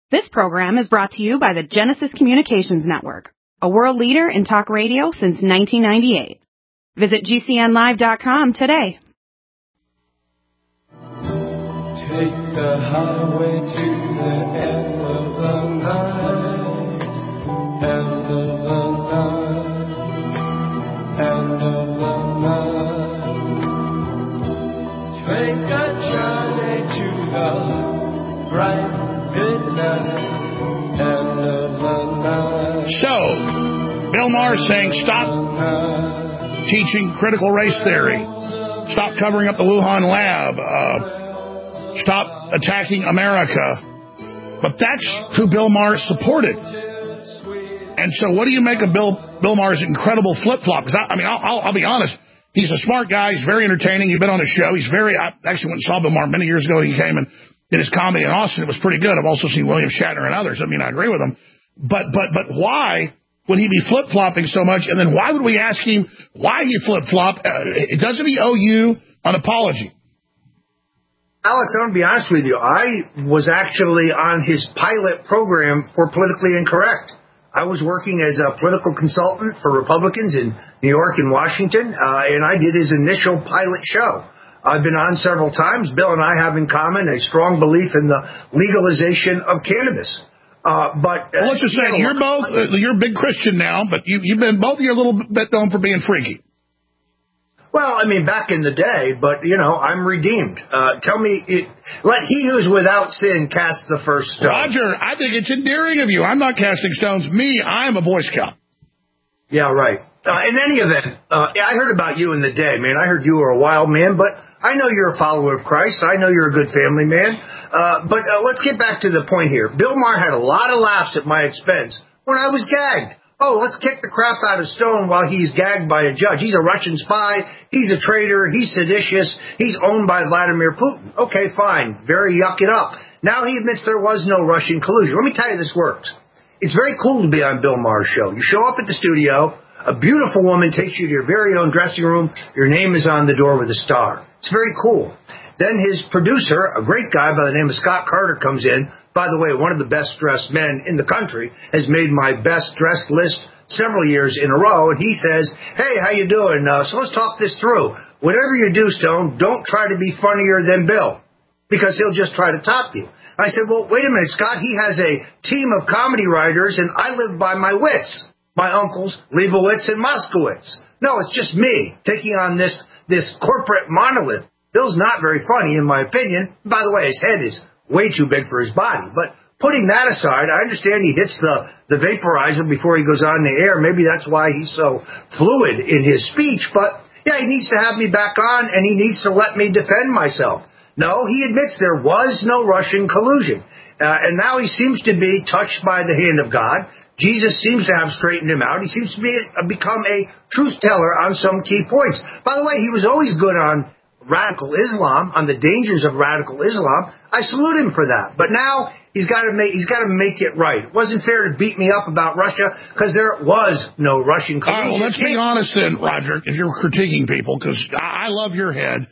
This program is brought to you by the Genesis Communications Network, a world leader in talk radio since 1998. Visit GCNlive.com today. Take the highway to the end of the night, end of the night, end of the night. Take a journey to the bright midnight, end of the night. So, Bill Maher saying stop teaching critical race theory, stop covering up the Wuhan lab, stop attacking America. But that's who Bill Maher supported. And so what do you make of Bill Maher's incredible flip-flop? Because, I'll be honest. He's a smart guy. He's very entertaining. You've been on his show. I actually went and saw Bill Maher many years ago. He came and did his comedy in Austin. It was pretty good. I've also seen William Shatner and others. I agree with him. But why would he be flip-flopping so much? And then why would we ask him why he flip-flopped? Doesn't he owe you an apology? Alex, I'm going to be honest with you. I was actually on his pilot program for Politically Incorrect. I was working as a political consultant for Republicans in New York and Washington, and I did his initial pilot show. I've been on several times. Bill and I have in common a strong belief in the legalization of cannabis. Let's just say you're a big Christian now, but you've been both of you a little bit known for being freaky. Well, back in the day, but, I'm redeemed. Let he who's without sin cast the first stone. Roger, I think it's endearing of you. I'm not casting stones. I'm a Boy Scout. Yeah, right. In any event, I heard about you in the day, man. I heard you were a wild man, but I know you're a follower of Christ. I know you're a good family man. But let's get back to the point here. Bill Maher had a lot of laughs at my expense when I was gagged. Oh, let's kick the crap out of Stone while he's gagged by a judge. He's a Russian spy. He's a traitor. He's seditious. He's owned by Vladimir Putin. Okay, fine. Very yuck it up. Now he admits there was no Russian collusion. Let me tell you this works. It's very cool to be on Bill Maher's show. You show up at the studio. A beautiful woman takes you to your very own dressing room. Your name is on the door with a star. It's very cool. Then his producer, a great guy by the name of Scott Carter, comes in. By the way, one of the best-dressed men in the country, has made my best-dressed list several years in a row, and he says, hey, how you doing? So let's talk this through. Whatever you do, Stone, don't try to be funnier than Bill, because he'll just try to top you. I said, well, wait a minute, Scott, he has a team of comedy writers, and I live by my wits, my uncles, Leibowitz and Moskowitz. No, it's just me taking on this corporate monolith. Bill's not very funny, in my opinion. By the way, his head is way too big for his body. But putting that aside, I understand he hits the vaporizer before he goes on the air. Maybe that's why he's so fluid in his speech. But, yeah, he needs to have me back on, and he needs to let me defend myself. No, he admits there was no Russian collusion. And now he seems to be touched by the hand of God. Jesus seems to have straightened him out. He seems to become a truth teller on some key points. By the way, he was always good on radical Islam, on the dangers of radical Islam. I salute him for that. But now he's got to make it right. It wasn't fair to beat me up about Russia because there was no Russian collusion. All right, well, let's be honest then, Roger, if you're critiquing people, because I love your head.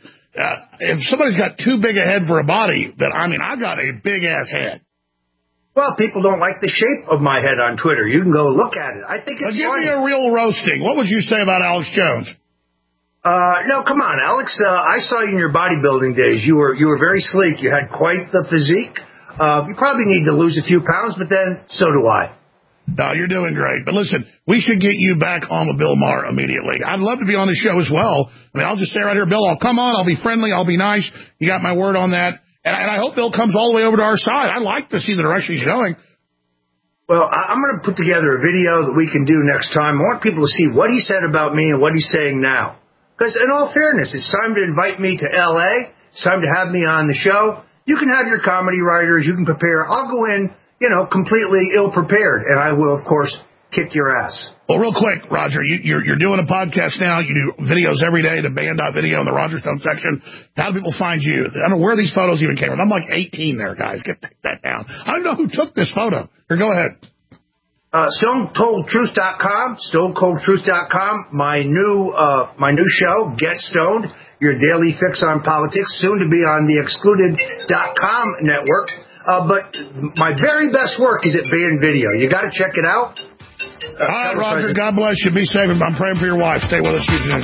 If somebody's got too big a head for a body, then I've got a big-ass head. Well, people don't like the shape of my head on Twitter. You can go look at it. I think it's funny. Give me a real roasting. What would you say about Alex Jones? No, come on, Alex. I saw you in your bodybuilding days. You were very sleek. You had quite the physique. You probably need to lose a few pounds, but then so do I. No, you're doing great. But listen, we should get you back on with Bill Maher immediately. I'd love to be on the show as well. I'll just say right here, Bill, I'll come on. I'll be friendly. I'll be nice. You got my word on that. And I hope Bill comes all the way over to our side. I'd like to see the direction he's going. Well, I'm going to put together a video that we can do next time. I want people to see what he said about me and what he's saying now. Because in all fairness, it's time to invite me to L.A. It's time to have me on the show. You can have your comedy writers. You can prepare. I'll go in, completely ill-prepared. And I will, of course, kick your ass. Well, real quick, Roger, you're doing a podcast now. You do videos every day, the band.video in the Roger Stone section. How do people find you? I don't know where these photos even came from. I'm like 18 there, guys. Get that down. I don't know who took this photo. Here, go ahead. StoneColdTruth.com, StoneColdTruth.com. My new show, Get Stoned, your daily fix on politics, soon to be on the Excluded.com network. But my very best work is at Band Video. You got to check it out. All right, Roger. God bless you. Be safe. I'm praying for your wife. Stay with us.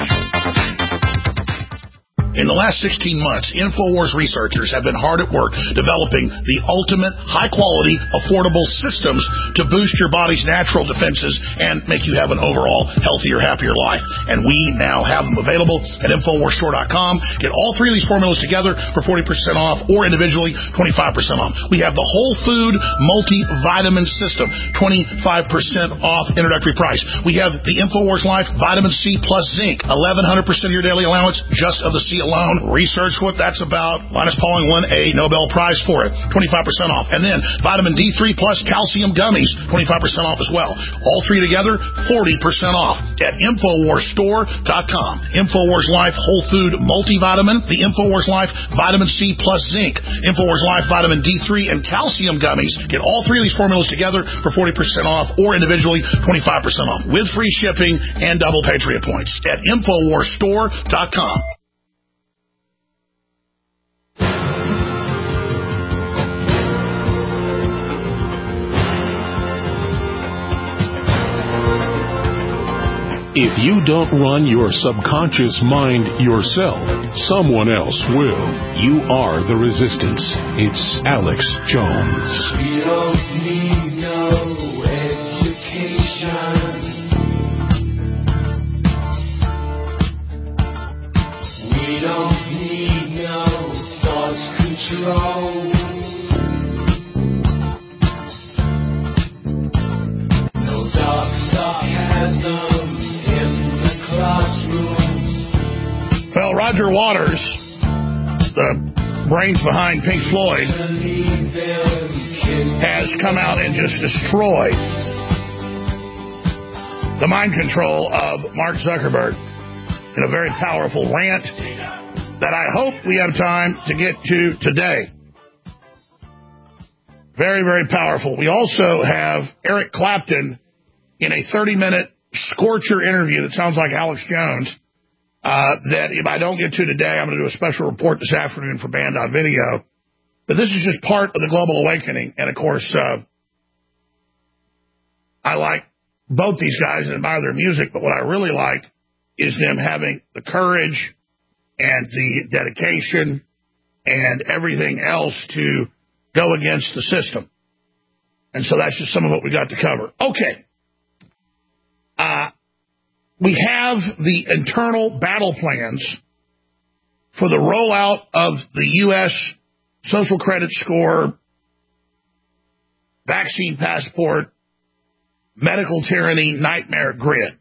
In the last 16 months, InfoWars researchers have been hard at work developing the ultimate, high-quality, affordable systems to boost your body's natural defenses and make you have an overall healthier, happier life. And we now have them available at InfoWarsStore.com. Get all three of these formulas together for 40% off or individually 25% off. We have the Whole Food Multivitamin System, 25% off introductory price. We have the InfoWars Life Vitamin C plus Zinc, 1,100% of your daily allowance just of the C alone. Research what that's about. Linus Pauling won a Nobel Prize for it. 25% off. And then vitamin D3 plus calcium gummies, 25% off as well. All three together, 40% off at InfoWarsStore.com. InfoWars Life Whole Food Multivitamin, the InfoWars Life Vitamin C plus Zinc, InfoWars Life Vitamin D3 and calcium gummies. Get all three of these formulas together for 40% off or individually 25% off with free shipping and double Patriot points at InfoWarsStore.com. If you don't run your subconscious mind yourself, someone else will. You are the resistance. It's Alex Jones. We don't need no education. We don't need no thought control. No dark sarcasm. Well, Roger Waters, the brains behind Pink Floyd, has come out and just destroyed the mind control of Mark Zuckerberg in a very powerful rant that I hope we have time to get to today. Very, very powerful. We also have Eric Clapton in a 30-minute scorcher interview that sounds like Alex Jones. That if I don't get to today, I'm going to do a special report this afternoon for Band.video. But this is just part of the global awakening. And, of course, I like both these guys and admire their music. But what I really like is them having the courage and the dedication and everything else to go against the system. And so that's just some of what we got to cover. Okay. We have the internal battle plans for the rollout of the U.S. social credit score, vaccine passport, medical tyranny, nightmare grid.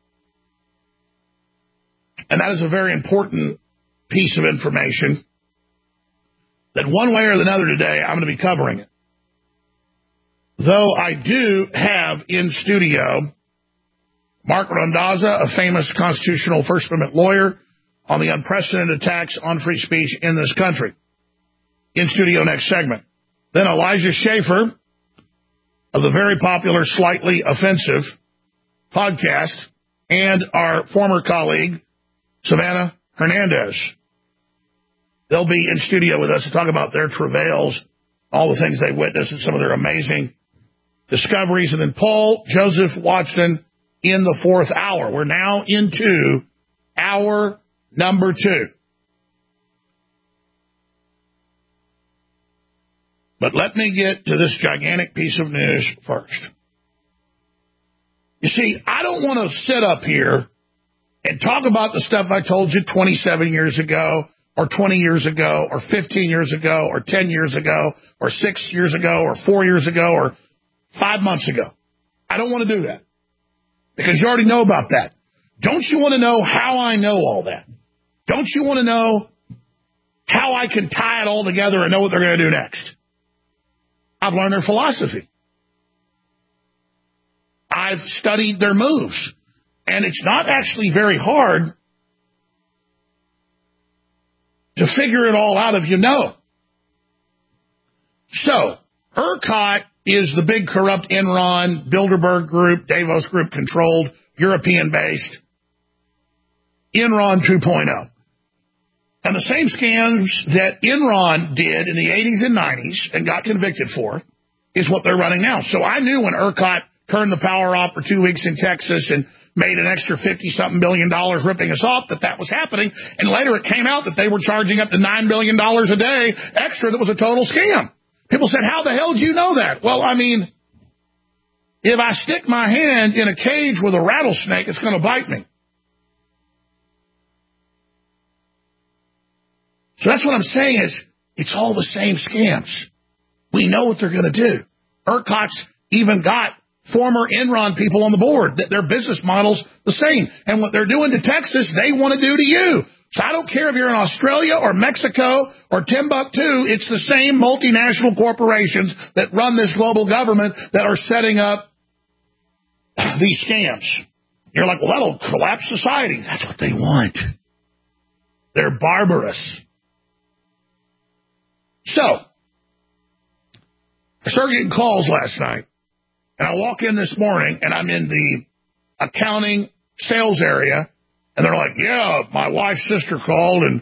And that is a very important piece of information that one way or another today I'm going to be covering it. Though I do have in studio Mark Randazza, a famous constitutional First Amendment lawyer on the unprecedented attacks on free speech in this country. In studio next segment. Then Elijah Schaffer of the very popular Slightly Offensive podcast and our former colleague, Savannah Hernandez. They'll be in studio with us to talk about their travails, all the things they witnessed, and some of their amazing discoveries. And then Paul Joseph Watson in the fourth hour. We're now into hour number 2. But let me get to this gigantic piece of news first. You see, I don't want to sit up here and talk about the stuff I told you 27 years ago, or 20 years ago, or 15 years ago, or 10 years ago, or 6 years ago, or 4 years ago, or 5 months ago. I don't want to do that. Because you already know about that. Don't you want to know how I know all that? Don't you want to know how I can tie it all together and know what they're going to do next? I've learned their philosophy. I've studied their moves. And it's not actually very hard to figure it all out if you know. So, ERCOT is the big corrupt Enron, Bilderberg Group, Davos Group controlled, European-based Enron 2.0. And the same scams that Enron did in the 80s and 90s and got convicted for is what they're running now. So I knew when ERCOT turned the power off for 2 weeks in Texas and made an extra $50-something billion ripping us off that was happening. And later it came out that they were charging up to $9 billion a day extra that was a total scam. People said, how the hell did you know that? Well, I mean, if I stick my hand in a cage with a rattlesnake, it's going to bite me. So that's what I'm saying is it's all the same scams. We know what they're going to do. ERCOT's even got former Enron people on the board. That their business model's the same. And what they're doing to Texas, they want to do to you. So I don't care if you're in Australia or Mexico or Timbuktu. It's the same multinational corporations that run this global government that are setting up these scams. You're like, well, that'll collapse society. That's what they want. They're barbarous. So, I started getting calls last night, and I walk in this morning, and I'm in the accounting sales area, and they're like, yeah, my wife's sister called, and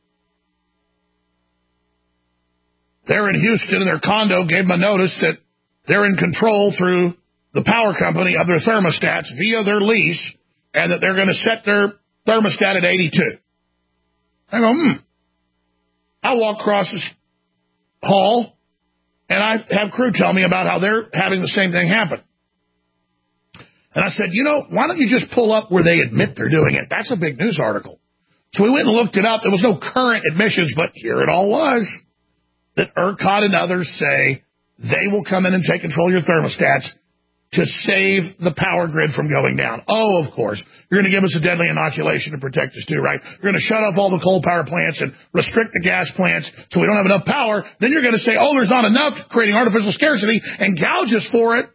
they're in Houston, and their condo gave them a notice that they're in control through the power company of their thermostats via their lease, and that they're going to set their thermostat at 82. I go, I walk across this hall, and I have crew tell me about how they're having the same thing happen. And I said, why don't you just pull up where they admit they're doing it? That's a big news article. So we went and looked it up. There was no current admissions, but here it all was, that ERCOT and others say they will come in and take control of your thermostats to save the power grid from going down. Oh, of course. You're going to give us a deadly inoculation to protect us too, right? You're going to shut off all the coal power plants and restrict the gas plants so we don't have enough power. Then you're going to say, oh, there's not enough, creating artificial scarcity, and gouge us for it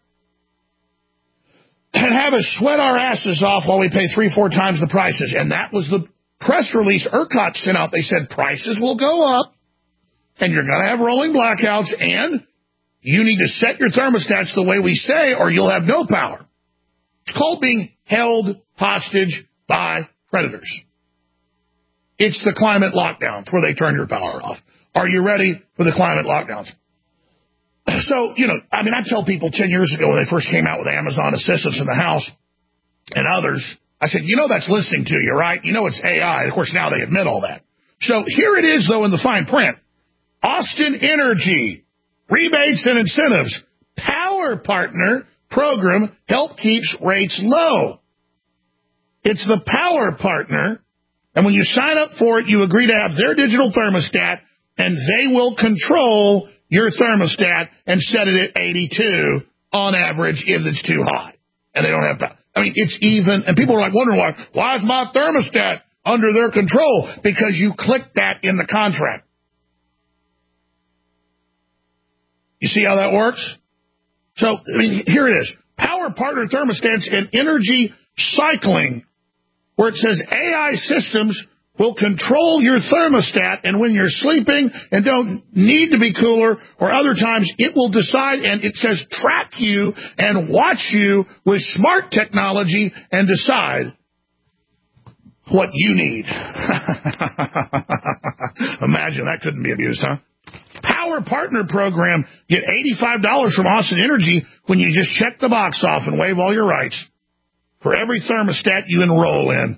and have us sweat our asses off while we pay 3-4 times the prices. And that was the press release ERCOT sent out. They said prices will go up and you're going to have rolling blackouts and you need to set your thermostats the way we say or you'll have no power. It's called being held hostage by predators. It's the climate lockdowns where they turn your power off. Are you ready for the climate lockdowns? So, I tell people 10 years ago when they first came out with Amazon Assistants in the house and others, I said, that's listening to you, right? It's AI. Of course, now they admit all that. So here it is, though, in the fine print. Austin Energy. Rebates and incentives. Power Partner program help keeps rates low. It's the Power Partner, and when you sign up for it, you agree to have their digital thermostat, and they will control your thermostat and set it at 82 on average if it's too hot. And they don't have power. It's even, and people are like wondering why is my thermostat under their control? Because you click that in the contract. You see how that works? So, here it is. Power Partner thermostats and energy cycling, where it says AI systems will control your thermostat, and when you're sleeping and don't need to be cooler, or other times, it will decide, and it says track you and watch you with smart technology and decide what you need. Imagine that couldn't be abused, huh? Power Partner program. Get $85 from Austin Energy when you just check the box off and waive all your rights for every thermostat you enroll in.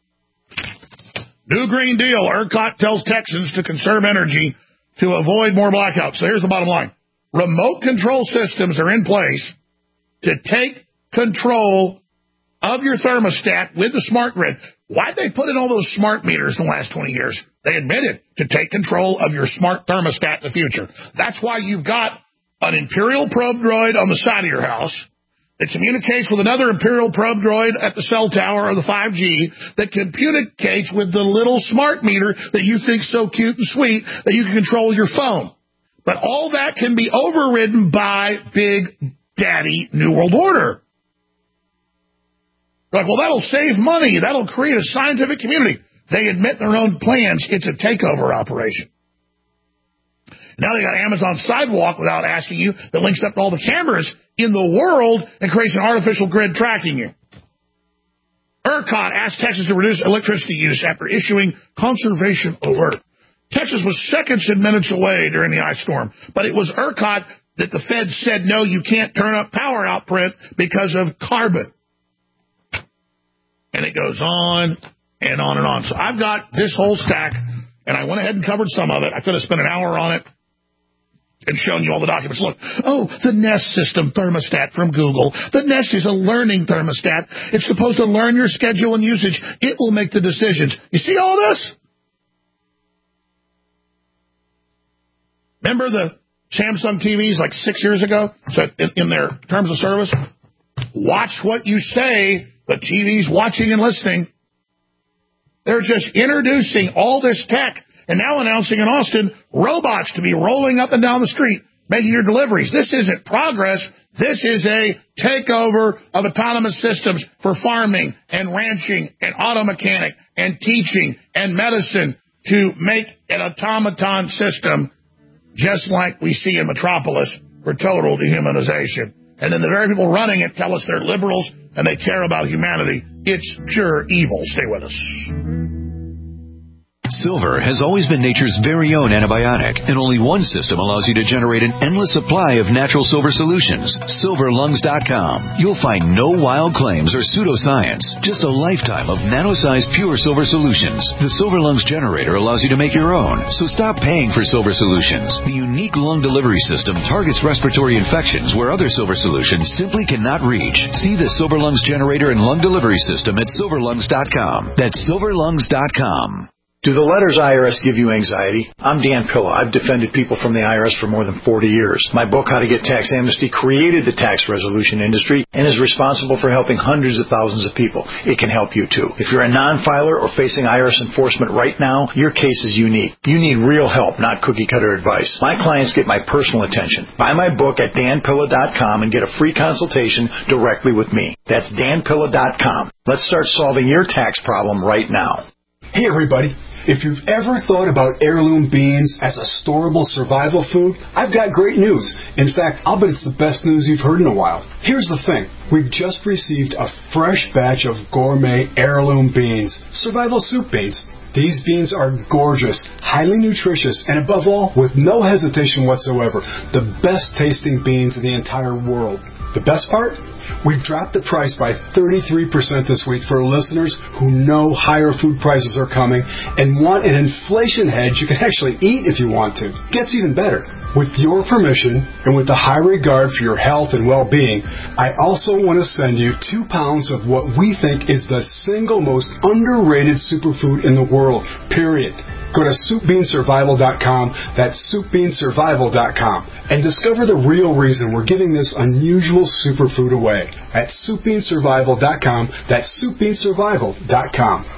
New Green Deal. ERCOT tells Texans to conserve energy to avoid more blackouts. So here's the bottom line. Remote control systems are in place to take control of your thermostat with the smart grid. Why'd they put in all those smart meters in the last 20 years? They admitted to take control of your smart thermostat in the future. That's why you've got an Imperial probe droid on the side of your house that communicates with another Imperial probe droid at the cell tower or the 5G that communicates with the little smart meter that you think so cute and sweet that you can control your phone. But all that can be overridden by Big Daddy New World Order. Like, well, that'll save money. That'll create a scientific community. They admit their own plans. It's a takeover operation. Now they got Amazon Sidewalk without asking you that links up to all the cameras in the world and creates an artificial grid tracking you. ERCOT asked Texas to reduce electricity use after issuing conservation alert. Texas was seconds and minutes away during the ice storm, but it was ERCOT that the Fed said, no, you can't turn up power output because of carbon. And it goes on and on and on. So I've got this whole stack, and I went ahead and covered some of it. I could have spent an hour on it and shown you all the documents. Look, the Nest system thermostat from Google. The Nest is a learning thermostat. It's supposed to learn your schedule and usage. It will make the decisions. You see all this? Remember the Samsung TVs like 6 years ago? So in their terms of service, watch what you say. The TV's watching and listening. They're just introducing all this tech and now announcing in Austin robots to be rolling up and down the street, making your deliveries. This isn't progress. This is a takeover of autonomous systems for farming and ranching and auto mechanic and teaching and medicine to make an automaton system just like we see in Metropolis for total dehumanization. And then the very people running it tell us they're liberals and they care about humanity. It's pure evil. Stay with us. Silver has always been nature's very own antibiotic, and only one system allows you to generate an endless supply of natural silver solutions. SilverLungs.com. You'll find no wild claims or pseudoscience, just a lifetime of nano-sized pure silver solutions. The Silver Lungs generator allows you to make your own, so stop paying for silver solutions. The unique lung delivery system targets respiratory infections where other silver solutions simply cannot reach. See the Silver Lungs generator and lung delivery system at SilverLungs.com. That's SilverLungs.com. Do the letters IRS give you anxiety? I'm Dan Pilla. I've defended people from the IRS for more than 40 years. My book, How to Get Tax Amnesty, created the tax resolution industry and is responsible for helping hundreds of thousands of people. It can help you too. If you're a non-filer or facing IRS enforcement right now, your case is unique. You need real help, not cookie-cutter advice. My clients get my personal attention. Buy my book at danpilla.com and get a free consultation directly with me. That's danpilla.com. Let's start solving your tax problem right now. Hey everybody. If you've ever thought about heirloom beans as a storable survival food, I've got great news. In fact, I'll bet it's the best news you've heard in a while. Here's the thing. We've just received a fresh batch of gourmet heirloom beans, survival soup beans. These beans are gorgeous, highly nutritious, and above all, with no hesitation whatsoever, the best tasting beans in the entire world. The best part? We've dropped the price by 33% this week for listeners who know higher food prices are coming and want an inflation hedge you can actually eat if you want to. Gets even better. With your permission and with the high regard for your health and well-being, I also want to send you 2 pounds of what we think is the single most underrated superfood in the world, period. Go to SoupBeanSurvival.com, that's SoupBeanSurvival.com, and discover the real reason we're giving this unusual superfood away at SoupBeanSurvival.com, that's SoupBeanSurvival.com.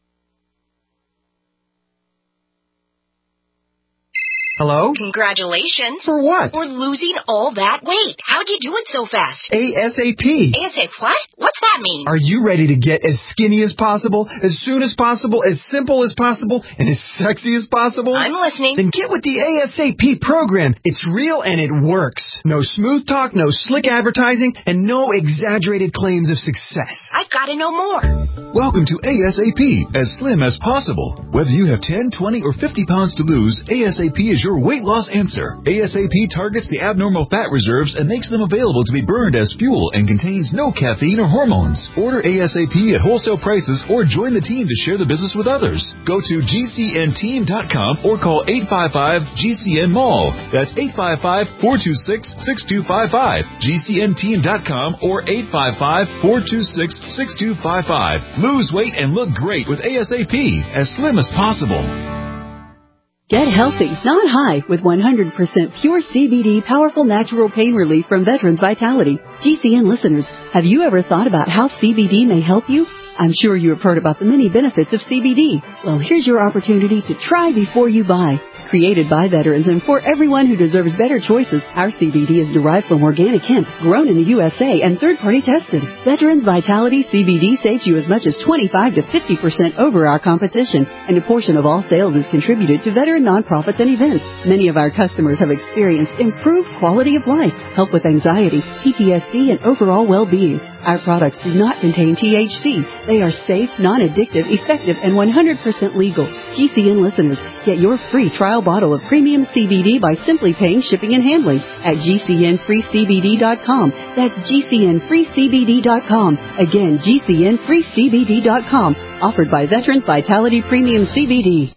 Hello? Congratulations. For what? For losing all that weight. How'd you do it so fast? ASAP. ASAP what? What's that mean? Are you ready to get as skinny as possible, as soon as possible, as simple as possible, and as sexy as possible? I'm listening. Then get with the ASAP program. It's real and it works. No smooth talk, no slick advertising, and no exaggerated claims of success. I've got to know more. Welcome to ASAP, as slim as possible. Whether you have 10, 20, or 50 pounds to lose, ASAP is your weight loss answer. ASAP targets the abnormal fat reserves and makes them available to be burned as fuel and contains no caffeine or hormones. Order ASAP at wholesale prices or join the team to share the business with others. Go to GCNteam.com or call 855-GCN-MALL. That's 855-426-6255. GCNteam.com or 855-426-6255. Lose weight and look great with ASAP, as slim as possible. Get healthy, not high, with 100% pure CBD powerful natural pain relief from Veterans Vitality. GCN listeners, have you ever thought about how CBD may help you? I'm sure you have heard about the many benefits of CBD. Well, here's your opportunity to try before you buy. Created by veterans and for everyone who deserves better choices, our CBD is derived from organic hemp, grown in the USA, and third-party tested. Veterans Vitality CBD saves you as much as 25 to 50% over our competition, and a portion of all sales is contributed to veteran nonprofits and events. Many of our customers have experienced improved quality of life, help with anxiety, PTSD, and overall well-being. Our products do not contain THC. They are safe, non-addictive, effective, and 100% legal. GCN listeners, get your free trial bottle of premium CBD by simply paying shipping and handling at GCNFreeCBD.com. That's GCNFreeCBD.com. Again, GCNFreeCBD.com. Offered by Veterans Vitality Premium CBD.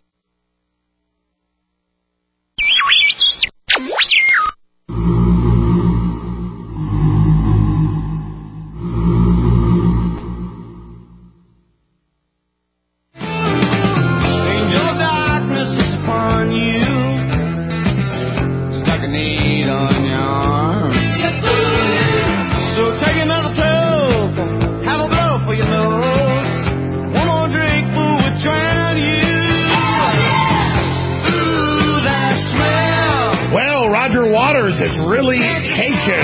Has really taken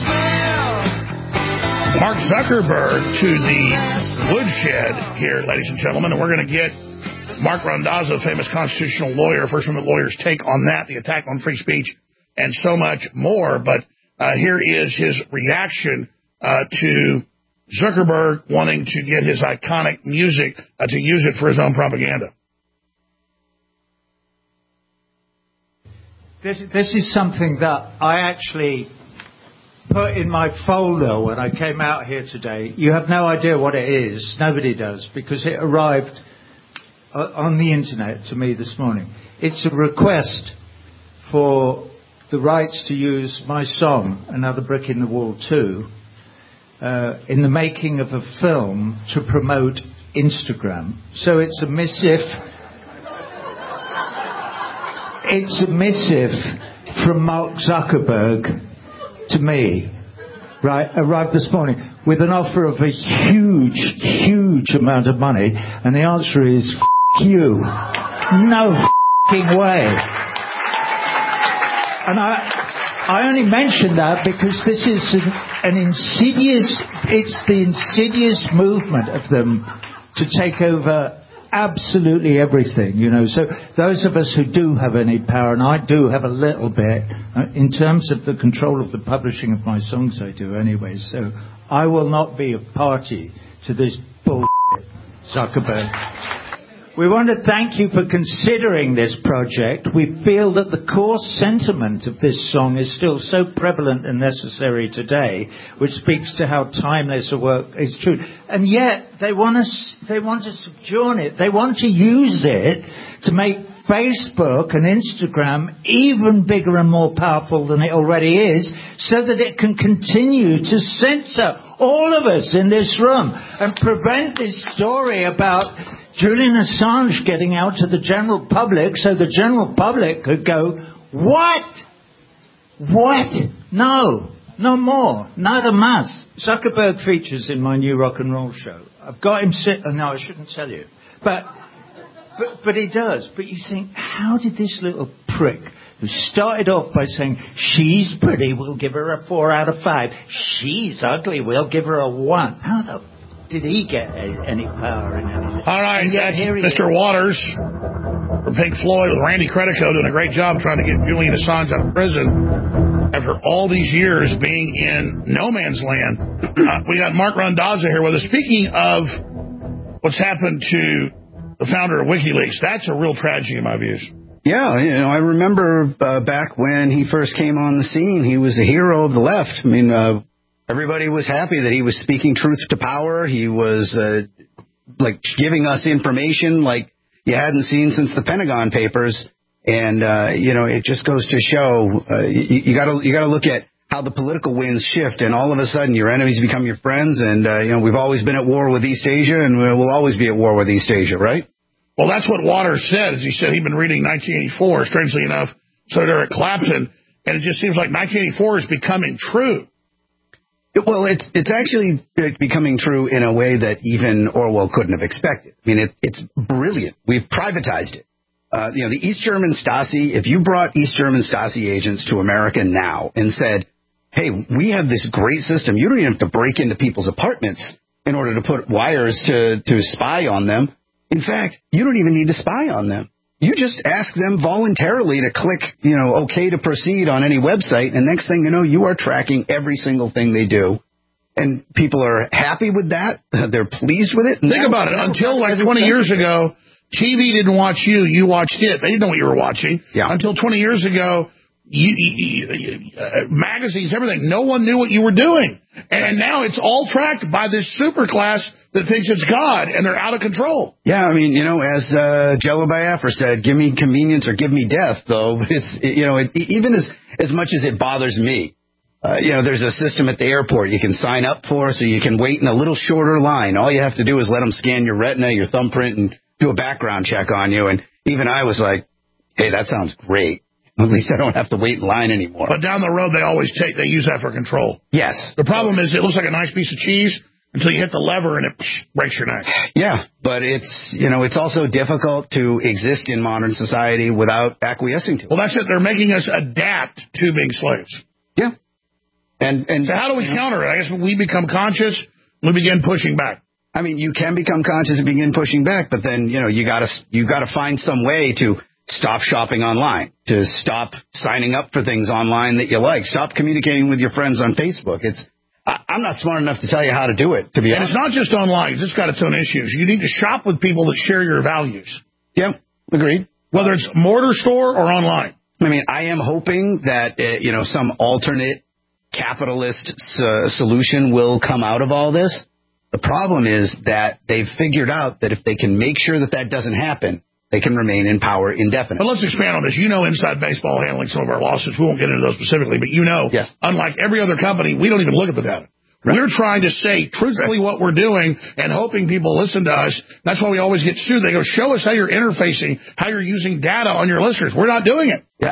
Mark Zuckerberg to the woodshed here, ladies and gentlemen, and we're going to get Mark Randazza, famous constitutional lawyer, First Amendment lawyer's take on that, the attack on free speech, and so much more. But here is his reaction to Zuckerberg wanting to get his iconic music to use it for his own propaganda. This is something that I actually put in my folder when I came out here today. You have no idea what it is. Nobody does, because it arrived on the internet to me this morning. It's a request for the rights to use my song, Another Brick in the Wall 2, in the making of a film to promote Instagram. So it's a missive. It's a missive from Mark Zuckerberg to me, right? Arrived this morning with an offer of a huge, huge amount of money, and the answer is F*** you. No f***ing way. And I only mention that because this is an insidious, it's the insidious movement of them to take over absolutely everything, you know. So those of us who do have any power, and I do have a little bit, in terms of the control of the publishing of my songs, I do anyway. So I will not be a party to this bullshit, Zuckerberg. We want to thank you for considering this project. We feel that the core sentiment of this song is still so prevalent and necessary today, which speaks to how timeless a work is true. And yet, they want to subjoin it. They want to use it to make Facebook and Instagram even bigger and more powerful than it already is, so that it can continue to censor all of us in this room and prevent this story about Julian Assange getting out to the general public, so the general public could go, what? What? No. No more. Nada más. Zuckerberg features in my new rock and roll show. I've got him no, I shouldn't tell you. But he does. But you think, how did this little prick, who started off by saying, she's pretty, we'll give her a 4 out of 5. She's ugly, we'll give her a 1. How the did he get any power in anything? All right, that's Mr. Waters from Pink Floyd with Randy Credico doing a great job trying to get Julian Assange out of prison after all these years being in no man's land. We got Mark Randazza here with us. Speaking of what's happened to the founder of WikiLeaks, that's a real tragedy in my views. Yeah, you know, I remember back when he first came on the scene, he was the hero of the left. I mean, everybody was happy that he was speaking truth to power. He was like giving us information like you hadn't seen since the Pentagon Papers. And you know, it just goes to show you got to look at how the political winds shift, and all of a sudden your enemies become your friends. And you know, we've always been at war with East Asia, and we'll always be at war with East Asia, right? Well, that's what Waters said. He said he'd been reading 1984, strangely enough, Senator Eric Clapton, and it just seems like 1984 is becoming true. Well, it's actually becoming true in a way that even Orwell couldn't have expected. I mean, it's brilliant. We've privatized it. You know, the East German Stasi, if you brought East German Stasi agents to America now and said, hey, we have this great system, you don't even have to break into people's apartments in order to put wires to spy on them. In fact, you don't even need to spy on them. You just ask them voluntarily to click, you know, OK to proceed on any website, and next thing you know, you are tracking every single thing they do. And people are happy with that. They're pleased with it. Think about it. Until like 20 years ago, TV didn't watch you. You watched it. They didn't know what you were watching. Yeah. Until 20 years ago, magazines, everything, no one knew what you were doing. And now it's all tracked by this super class that thinks it's God, and they're out of control. Yeah, I mean, as Jello Biafra said, give me convenience or give me death, though. It's, even as much as it bothers me, there's a system at the airport you can sign up for so you can wait in a little shorter line. All you have to do is let them scan your retina, your thumbprint, and do a background check on you. And even I was like, hey, that sounds great. At least I don't have to wait in line anymore. But down the road, they use that for control. Yes. The problem is it looks like a nice piece of cheese until you hit the lever and it breaks your neck. Yeah, but it's also difficult to exist in modern society without acquiescing to it. Well, that's it. They're making us adapt to being slaves. Yeah. And so how do we counter it? I guess we become conscious, we begin pushing back. I mean, you can become conscious and begin pushing back, but then, you gotta find some way to stop shopping online, to stop signing up for things online that you like, stop communicating with your friends on Facebook. I'm not smart enough to tell you how to do it, to be honest. And it's not just online. It's got its own issues. You need to shop with people that share your values. Yeah, agreed. Whether it's mortar store or online. I mean, I am hoping that, some alternate capitalist solution will come out of all this. The problem is that they've figured out that if they can make sure that doesn't happen, they can remain in power indefinitely. But let's expand on this. Inside Baseball handling some of our lawsuits. We won't get into those specifically, but yes. Unlike every other company, we don't even look at the data. Right. We're trying to say truthfully what we're doing and hoping people listen to us. That's why we always get sued. They go, show us how you're interfacing, how you're using data on your listeners. We're not doing it. Yeah,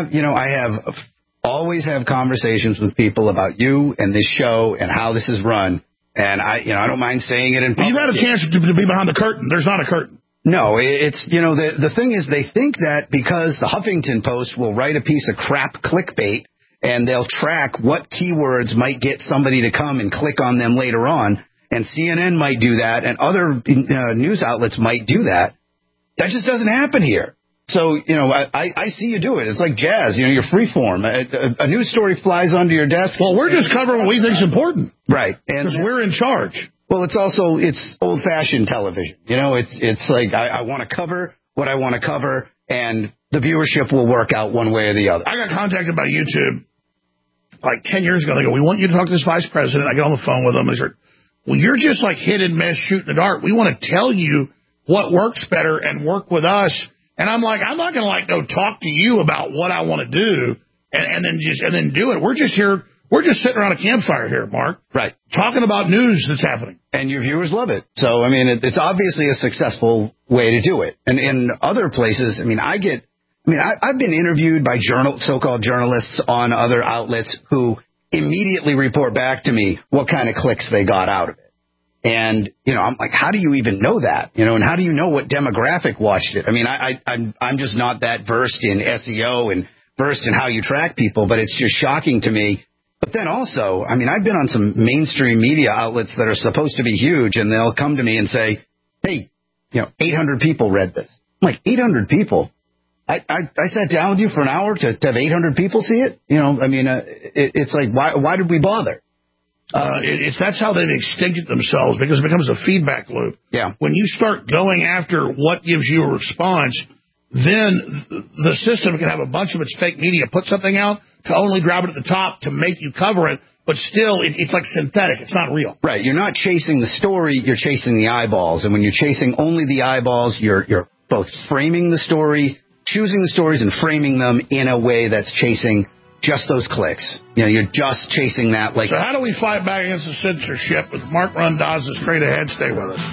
I always have conversations with people about you and this show and how this is run. And I don't mind saying it in public. You've had a chance to be behind the curtain. There's not a curtain. No, it's, the thing is they think that because the Huffington Post will write a piece of crap clickbait and they'll track what keywords might get somebody to come and click on them later on, and CNN might do that and other news outlets might do that. That just doesn't happen here. So, I see you do it. It's like jazz, you're free form. A news story flies under your desk. Well, we're just covering what we think is important. Right. Because we're in charge. Well, it's old-fashioned television. It's like I want to cover what I want to cover, and the viewership will work out one way or the other. I got contacted by YouTube like 10 years ago. They go, we want you to talk to this vice president. I get on the phone with them. They said, well, you're just like hit and miss, shooting the dart. We want to tell you what works better and work with us. And I'm like, I'm not going to go talk to you about what I want to do and then do it. We're just here. We're just sitting around a campfire here, Mark. Right. Talking about news that's happening. And your viewers love it. So, it's obviously a successful way to do it. And in other places, I've been interviewed by so-called journalists on other outlets who immediately report back to me what kind of clicks they got out of it. And, I'm like, how do you even know that? And how do you know what demographic watched it? I'm just not that versed in SEO and versed in how you track people, but it's just shocking to me. But then also, I've been on some mainstream media outlets that are supposed to be huge, and they'll come to me and say, hey, 800 people read this. I'm like, 800 people? I sat down with you for an hour to have 800 people see it? It's like, why did we bother? That's how they've extincted themselves, because it becomes a feedback loop. Yeah. When you start going after what gives you a response, then the system can have a bunch of its fake media put something out to only grab it at the top to make you cover it, but still it's like synthetic. It's not real. Right. You're not chasing the story, you're chasing the eyeballs. And when you're chasing only the eyeballs, you're both framing the story, choosing the stories and framing them in a way that's chasing just those clicks. You're just chasing that. So how do we fight back against the censorship? With Mark Randazza straight ahead. Stay with us.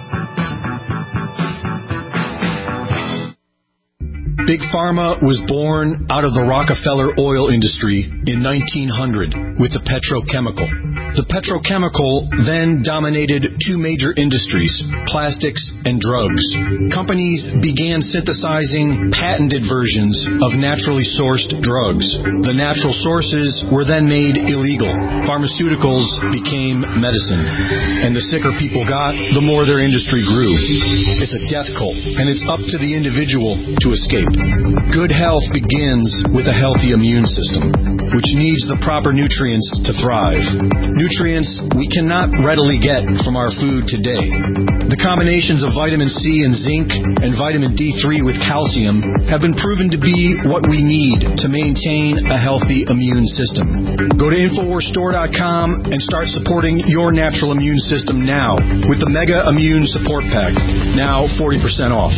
Big Pharma was born out of the Rockefeller oil industry in 1900 with the petrochemical. The petrochemical then dominated two major industries, plastics and drugs. Companies began synthesizing patented versions of naturally sourced drugs. The natural sources were then made illegal. Pharmaceuticals became medicine. And the sicker people got, the more their industry grew. It's a death cult, and it's up to the individual to escape. Good health begins with a healthy immune system, which needs the proper nutrients to thrive. nutrients we cannot readily get from our food today. The combinations of vitamin C and zinc and vitamin D3 with calcium have been proven to be what we need to maintain a healthy immune system. Go to InfoWarsStore.com and start supporting your natural immune system now with the Mega Immune Support Pack, now 40% off.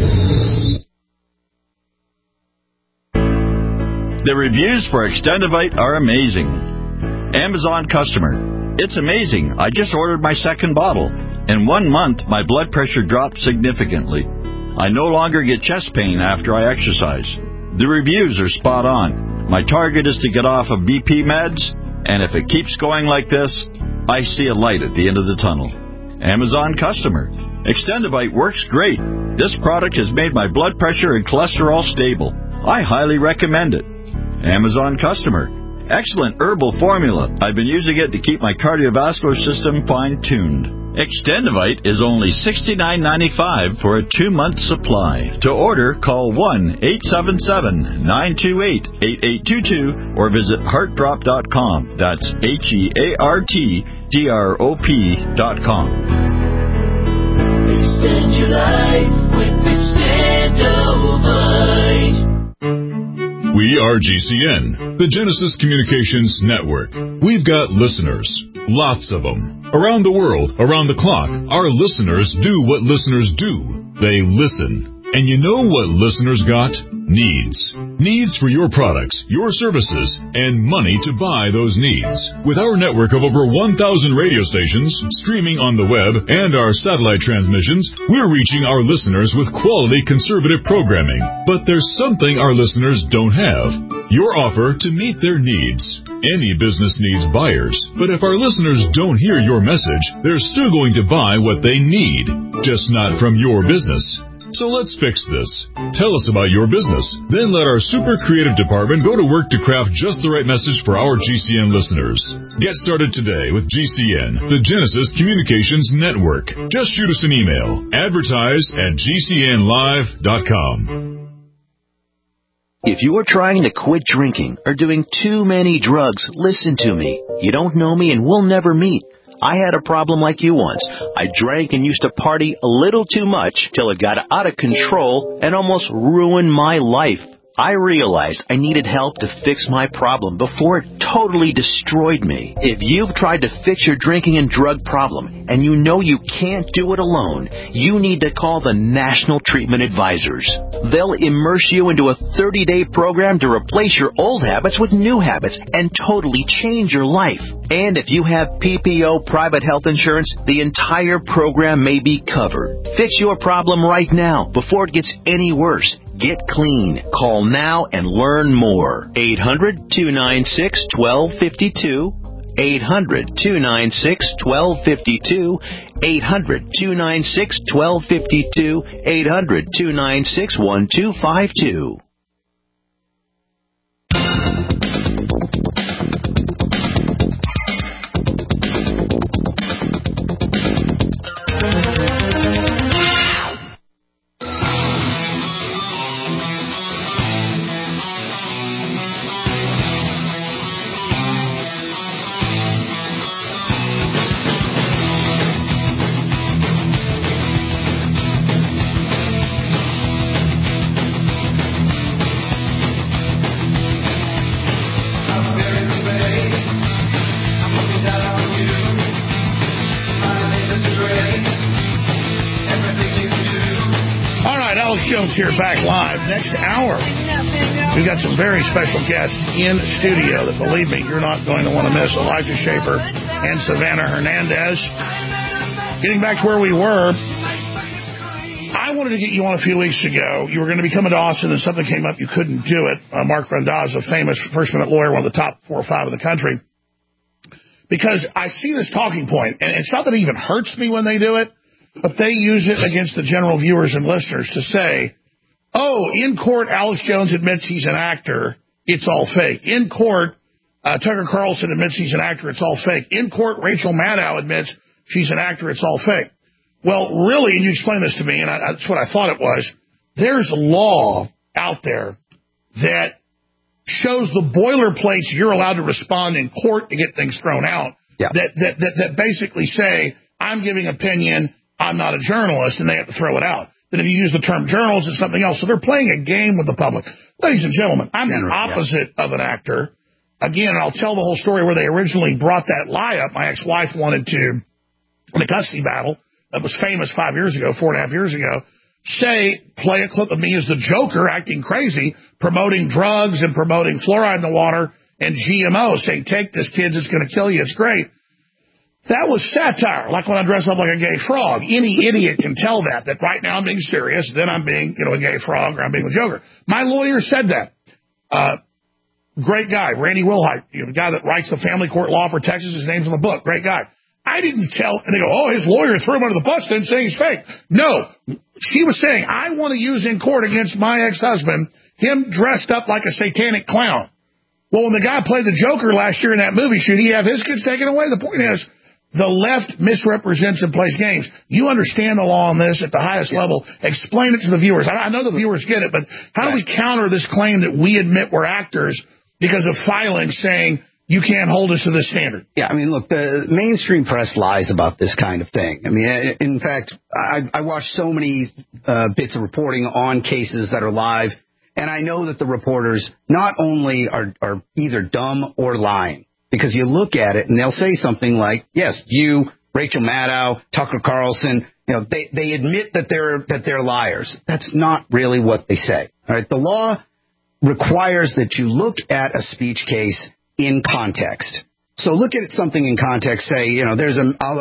The reviews for Extendivite are amazing. Amazon customer. It's amazing. I just ordered my second bottle. In 1 month, my blood pressure dropped significantly. I no longer get chest pain after I exercise. The reviews are spot on. My target is to get off of BP meds, and if it keeps going like this, I see a light at the end of the tunnel. Amazon customer. Extendivite works great. This product has made my blood pressure and cholesterol stable. I highly recommend it. Amazon customer. Excellent herbal formula. I've been using it to keep my cardiovascular system fine-tuned. Extendivite is only $69.95 for a 2-month supply. To order, call 1-877-928-8822 or visit heartdrop.com. That's HEARTDROP.com. Extend your life with Extendivite. We are GCN, the Genesis Communications Network. We've got listeners, lots of them. Around the world, around the clock, our listeners do what listeners do. They listen. And you know what listeners got? Needs. Needs for your products, your services, and money to buy those needs. With our network of over 1,000 radio stations, streaming on the web, and our satellite transmissions, we're reaching our listeners with quality conservative programming. But there's something our listeners don't have. Your offer to meet their needs. Any business needs buyers, but if our listeners don't hear your message, they're still going to buy what they need, just not from your business. So let's fix this. Tell us about your business. Then let our super creative department go to work to craft just the right message for our GCN listeners. Get started today with GCN, the Genesis Communications Network. Just shoot us an email. Advertise@GCNlive.com. If you are trying to quit drinking or doing too many drugs, listen to me. You don't know me and we'll never meet. I had a problem like you once. I drank and used to party a little too much till it got out of control and almost ruined my life. I realized I needed help to fix my problem before it totally destroyed me. If you've tried to fix your drinking and drug problem and you know you can't do it alone, you need to call the National Treatment Advisors. They'll immerse you into a 30-day program to replace your old habits with new habits and totally change your life. And if you have PPO private health insurance, the entire program may be covered. Fix your problem right now before it gets any worse. Get clean. Call now and learn more. 800-296-1252. 800-296-1252. 800-296-1252. 800-296-1252. Here back live next hour. We've got some very special guests in studio that, believe me, you're not going to want to miss. Elijah Schaffer and Savannah Hernandez. Getting back to where we were, I wanted to get you on a few weeks ago. You were going to be coming to Austin and something came up, you couldn't do it. Mark Randazzo, famous first-minute lawyer, one of the top 4 or 5 in the country. Because I see this talking point, and it's not that it even hurts me when they do it, but they use it against the general viewers and listeners to say, oh, in court, Alex Jones admits he's an actor. It's all fake. In court, Tucker Carlson admits he's an actor. It's all fake. In court, Rachel Maddow admits she's an actor. It's all fake. Well, really, and you explained this to me, and that's what I thought it was, there's law out there that shows the boilerplates you're allowed to respond in court to get things thrown out. that basically say, I'm giving opinion, I'm not a journalist, and they have to throw it out. Then if you use the term journalist, it's something else. So they're playing a game with the public. Ladies and gentlemen, I'm the opposite of an actor. Again, and I'll tell the whole story where they originally brought that lie up. My ex-wife wanted to, in a custody battle that was famous 4.5 years ago, play a clip of me as the Joker acting crazy, promoting drugs and promoting fluoride in the water and GMO, saying, take this, kids, it's going to kill you, it's great. That was satire, like when I dress up like a gay frog. Any idiot can tell that right now I'm being serious, then I'm being, a gay frog, or I'm being a Joker. My lawyer said that. Great guy, Randy Wilhite, the guy that writes the family court law for Texas, his name's on the book, great guy. I didn't tell, and they go, oh, his lawyer threw him under the bus, then saying he's fake. No, she was saying, I want to use in court against my ex-husband, him dressed up like a satanic clown. Well, when the guy played the Joker last year in that movie, should he have his kids taken away? The point is, the left misrepresents and plays games. You understand the law on this at the highest level. Explain it to the viewers. I know the viewers get it, but how do we counter this claim that we admit we're actors because of filing saying you can't hold us to this standard? Yeah, I mean, look, the mainstream press lies about this kind of thing. I mean, in fact, I watch so many bits of reporting on cases that are live, and I know that the reporters not only are either dumb or lying, because you look at it and they'll say something like, yes, you, Rachel Maddow, Tucker Carlson, they admit that they're liars. That's not really what they say. All right, the law requires that you look at a speech case in context. So look at something in context. Say, there's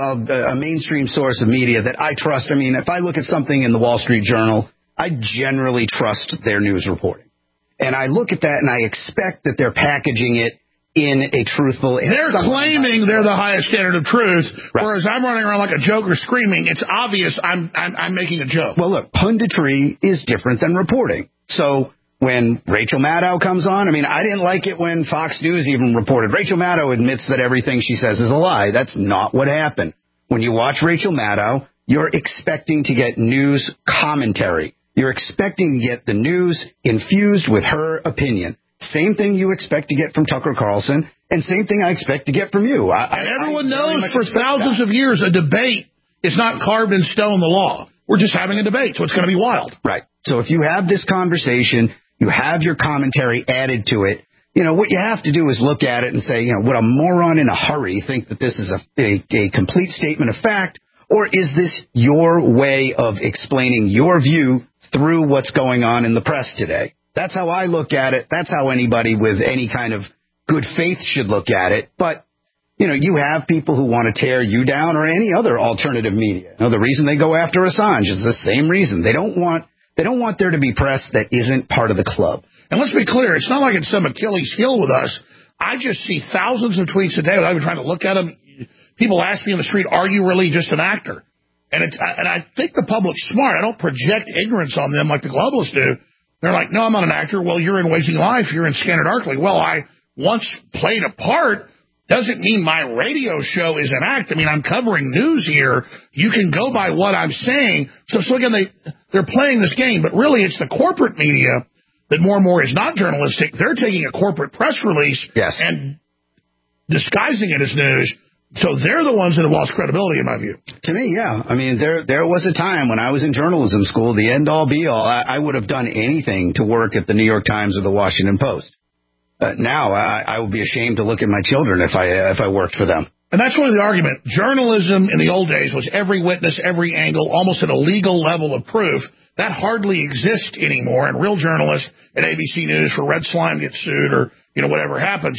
a mainstream source of media that I trust. I mean, if I look at something in the Wall Street Journal, I generally trust their news reporting. And I look at that and I expect that they're packaging it in a truthful... They're claiming they're the highest standard of truth, whereas I'm running around like a joker screaming. It's obvious I'm making a joke. Well, look, punditry is different than reporting. So when Rachel Maddow comes on, I mean, I didn't like it when Fox News even reported. Rachel Maddow admits that everything she says is a lie. That's not what happened. When you watch Rachel Maddow, you're expecting to get news commentary. You're expecting to get the news infused with her opinion. Same thing you expect to get from Tucker Carlson, and same thing I expect to get from you. And everyone knows for thousands of years a debate is not carved in stone the law. We're just having a debate, so it's going to be wild. Right. So if you have this conversation, you have your commentary added to it, what you have to do is look at it and say, would a moron in a hurry think that this is a complete statement of fact, or is this your way of explaining your view through what's going on in the press today? That's how I look at it. That's how anybody with any kind of good faith should look at it. But, you have people who want to tear you down or any other alternative media. The reason they go after Assange is the same reason. They don't want there to be press that isn't part of the club. And let's be clear, it's not like it's some Achilles heel with us. I just see thousands of tweets a day without even trying to look at them. People ask me in the street, are you really just an actor? And I think the public's smart. I don't project ignorance on them like the globalists do. They're like, no, I'm not an actor. Well, you're in Waking Life. You're in Scanner Darkly. Well, I once played a part. Doesn't mean my radio show is an act. I mean, I'm covering news here. You can go by what I'm saying. So again, they're playing this game, but really it's the corporate media that more and more is not journalistic. They're taking a corporate press release and disguising it as news. So they're the ones that have lost credibility, in my view. To me, yeah. I mean, there was a time when I was in journalism school, the end-all, be-all. I would have done anything to work at the New York Times or the Washington Post. Now, I would be ashamed to look at my children if I worked for them. And that's really the argument. Journalism in the old days was every witness, every angle, almost at a legal level of proof. That hardly exists anymore. And real journalists at ABC News for Red Slime get sued or, whatever happens.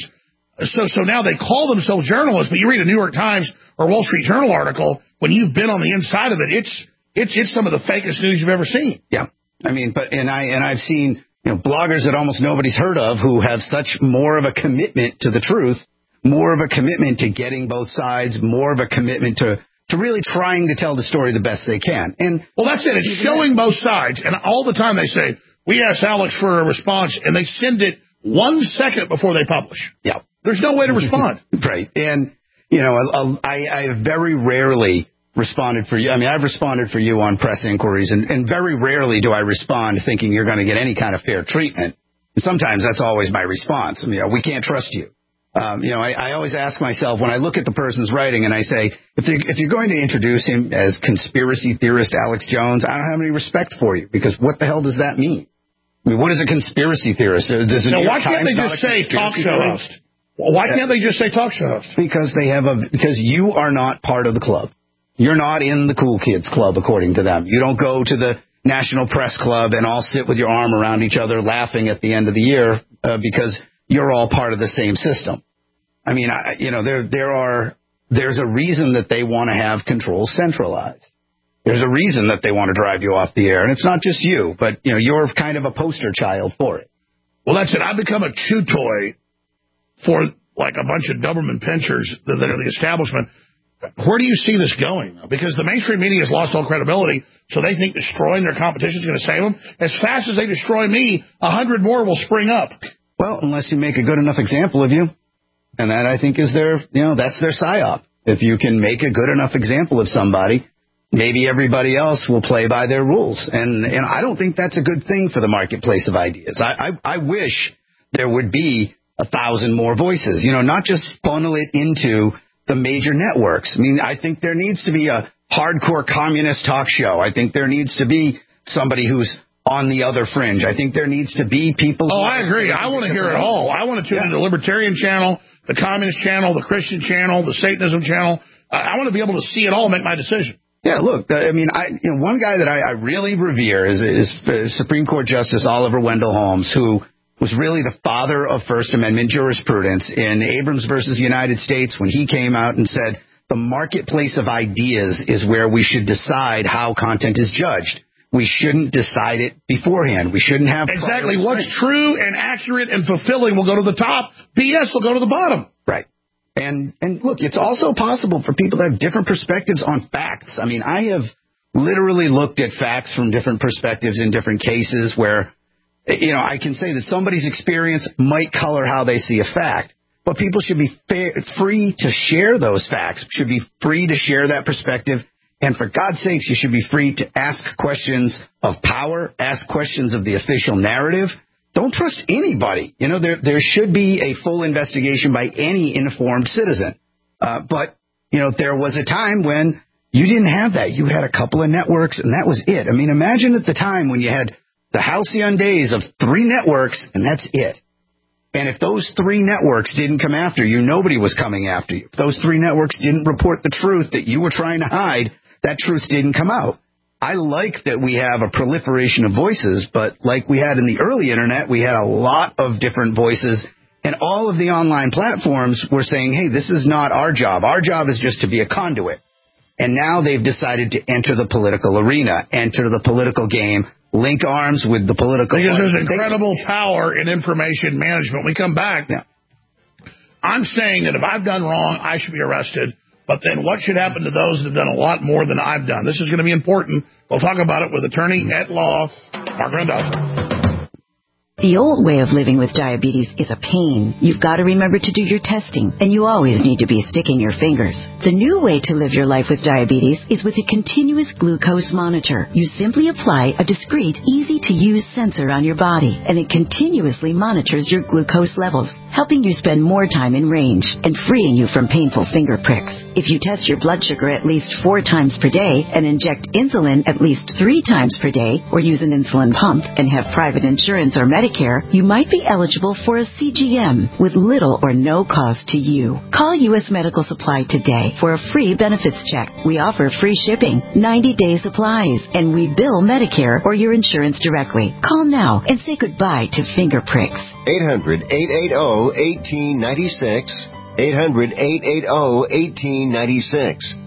So now they call themselves journalists, but you read a New York Times or Wall Street Journal article, when you've been on the inside of it, it's some of the fakest news you've ever seen. Yeah. I mean, I've seen, bloggers that almost nobody's heard of who have such more of a commitment to the truth, more of a commitment to getting both sides, more of a commitment to really trying to tell the story the best they can. And well, that's it. It's showing both sides. And all the time they say, we asked Alex for a response, and they send it 1 second before they publish. Yeah. There's no way to respond. Right. And, I very rarely responded for you. I mean, I've responded for you on press inquiries, and very rarely do I respond thinking you're going to get any kind of fair treatment. And sometimes that's always my response. I mean, we can't trust you. I always ask myself when I look at the person's writing and I say, if you're going to introduce him as conspiracy theorist Alex Jones, I don't have any respect for you, because what the hell does that mean? I mean, what is a conspiracy theorist? Why can't they just say talk show host? Why can't they just say talk show host? Because you are not part of the club. You're not in the cool kids club, according to them. You don't go to the National Press Club and all sit with your arm around each other laughing at the end of the year because you're all part of the same system. I mean, there's a reason that they want to have control centralized. There's a reason that they want to drive you off the air. And it's not just you, but, you're kind of a poster child for it. Well, that's it. I've become a chew toy for, like, a bunch of Doberman pinchers that are the establishment. Where do you see this going? Because the mainstream media has lost all credibility, so they think destroying their competition is going to save them. As fast as they destroy me, 100 more will spring up. Well, unless you make a good enough example of you. And that, I think, is that's their psyop. If you can make a good enough example of somebody, maybe everybody else will play by their rules. And I don't think that's a good thing for the marketplace of ideas. I wish there would be 1,000 more voices, not just funnel it into the major networks. I mean, I think there needs to be a hardcore communist talk show. I think there needs to be somebody who's on the other fringe. I think there needs to be people. Oh, I agree. I want to hear it all. I want to tune into the Libertarian channel, the Communist channel, the Christian channel, the Satanism channel. I want to be able to see it all and make my decision. Yeah, look, I mean, one guy that I really revere is Supreme Court Justice Oliver Wendell Holmes, who was really the father of First Amendment jurisprudence in Abrams versus United States, when he came out and said the marketplace of ideas is where we should decide how content is judged. We shouldn't decide it beforehand. We shouldn't have... Exactly. What's true and accurate and fulfilling will go to the top. BS will go to the bottom. Right. And look, it's also possible for people to have different perspectives on facts. I mean, I have literally looked at facts from different perspectives in different cases where, I can say that somebody's experience might color how they see a fact. But people should be free to share those facts, should be free to share that perspective. And for God's sakes, you should be free to ask questions of power, ask questions of the official narrative. Don't trust anybody. There should be a full investigation by any informed citizen. But there was a time when you didn't have that. You had a couple of networks, and that was it. I mean, imagine at the time when you had the halcyon days of 3 networks, and that's it. And if those 3 networks didn't come after you, nobody was coming after you. If those 3 networks didn't report the truth that you were trying to hide, that truth didn't come out. I like that we have a proliferation of voices, but like we had in the early internet, we had a lot of different voices, and all of the online platforms were saying, hey, this is not our job. Our job is just to be a conduit. And now they've decided to enter the political arena, enter the political game, link arms with the political... Because there's incredible power in information management. We come back. Yeah. I'm saying that if I've done wrong, I should be arrested. But then what should happen to those that have done a lot more than I've done? This is going to be important. We'll talk about it with attorney at law, Mark Randolph. The old way of living with diabetes is a pain. You've got to remember to do your testing, and you always need to be sticking your fingers. The new way to live your life with diabetes is with a continuous glucose monitor. You simply apply a discreet, easy-to-use sensor on your body, and it continuously monitors your glucose levels, helping you spend more time in range and freeing you from painful finger pricks. If you test your blood sugar at least 4 times per day and inject insulin at least 3 times per day, or use an insulin pump and have private insurance or Medicare, you might be eligible for a CGM with little or no cost to you. Call U.S. Medical Supply today for a free benefits check. We offer free shipping, 90-day supplies, and we bill Medicare or your insurance directly. Call now and say goodbye to finger pricks. 800-880-1896. 800-880-1896.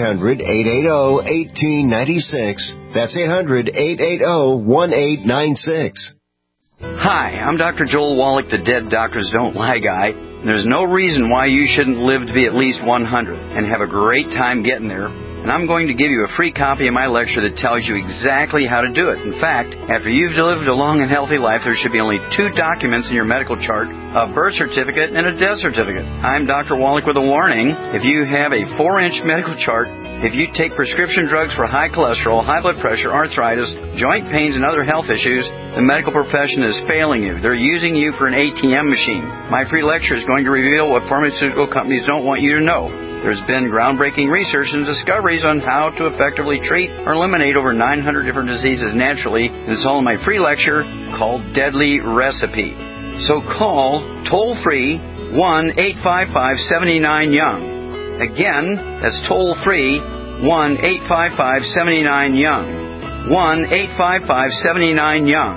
800-880-1896. That's 800-880-1896. Hi, I'm Dr. Joel Wallach, the Dead Doctors Don't Lie guy. There's no reason why you shouldn't live to be at least 100 and have a great time getting there. and I'm going to give you a free copy of my lecture that tells you exactly how to do it. In fact, after you've lived a long and healthy life, there should be only 2 documents in your medical chart, a birth certificate and a death certificate. I'm Dr. Wallach with a warning. If you have a 4-inch medical chart, if you take prescription drugs for high cholesterol, high blood pressure, arthritis, joint pains, and other health issues, the medical profession is failing you. They're using you for an ATM machine. My free lecture is going to reveal what pharmaceutical companies don't want you to know. There's been groundbreaking research and discoveries on how to effectively treat or eliminate over 900 different diseases naturally, and it's all in my free lecture called Deadly Recipe. So call toll-free 1-855-79-YOUNG. Again, that's toll-free 1-855-79-YOUNG. 1-855-79-YOUNG.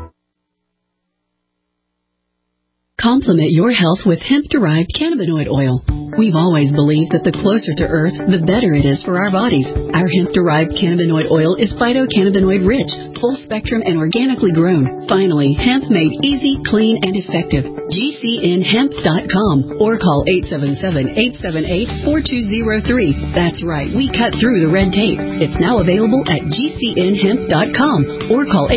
Complement your health with hemp-derived cannabinoid oil. We've always believed that the closer to Earth, the better it is for our bodies. Our hemp-derived cannabinoid oil is phytocannabinoid-rich, full-spectrum, and organically grown. Finally, hemp made easy, clean, and effective. GCNHemp.com or call 877-878-4203. That's right, we cut through the red tape. It's now available at GCNHemp.com or call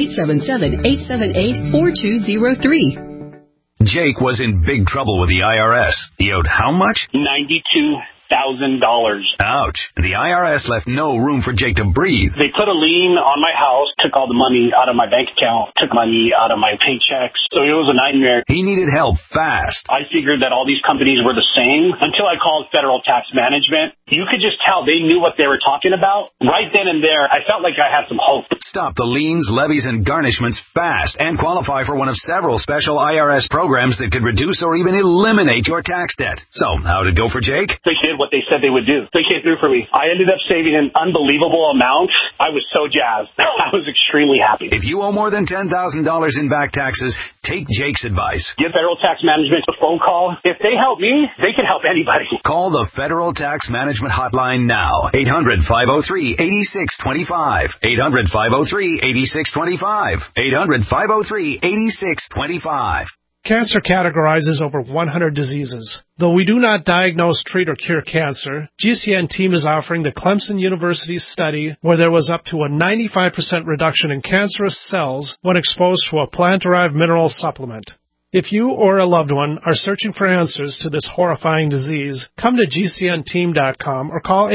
877-878-4203. Jake was in big trouble with the IRS. He owed how much? $92,000. Ouch. The IRS left no room for Jake to breathe. They put a lien on my house, took all the money out of my bank account, took money out of my paychecks. So it was a nightmare. He needed help fast. I figured that all these companies were the same until I called Federal Tax Management. You could just tell they knew what they were talking about. Right then and there, I felt like I had some hope. Stop the liens, levies, and garnishments fast and qualify for one of several special IRS programs that could reduce or even eliminate your tax debt. So, how'd it go for Jake? They did what they said they would do. They came through for me. I ended up saving an unbelievable amount. I was so jazzed. I was extremely happy. If you owe more than $10,000 in back taxes, take Jake's advice. Give Federal Tax Management a phone call. If they help me, they can help anybody. Call the Federal Tax Management hotline now. 800-503-8625. 800-503-8625. 800-503-8625. Cancer categorizes over 100 diseases. Though we do not diagnose, treat, or cure cancer, GCN team is offering the Clemson University study where there was up to a 95% reduction in cancerous cells when exposed to a plant-derived mineral supplement. If you or a loved one are searching for answers to this horrifying disease, come to GCNteam.com or call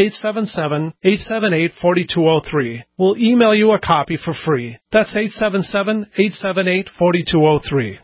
877-878-4203. We'll email you a copy for free. That's 877-878-4203.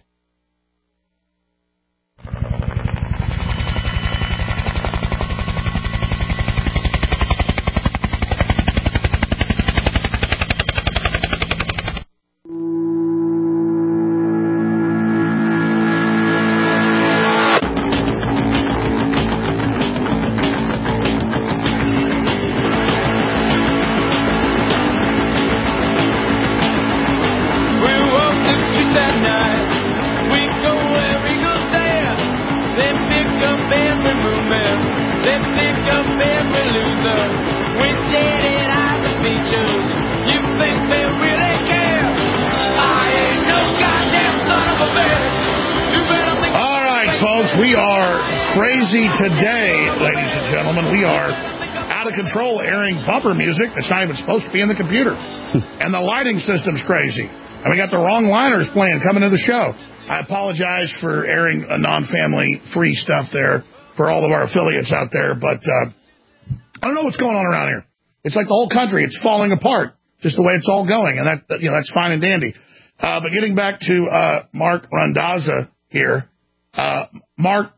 We are crazy today, ladies and gentlemen. We are out of control, airing bumper music that's not even supposed to be in the computer. And the lighting system's crazy. And we got the wrong liners playing coming to the show. I apologize for airing a non-family free stuff there for all of our affiliates out there, but I don't know what's going on around here. It's like the whole country. It's falling apart, just the way it's all going. And that's fine and dandy. But getting back to Mark Randazza here. Mark,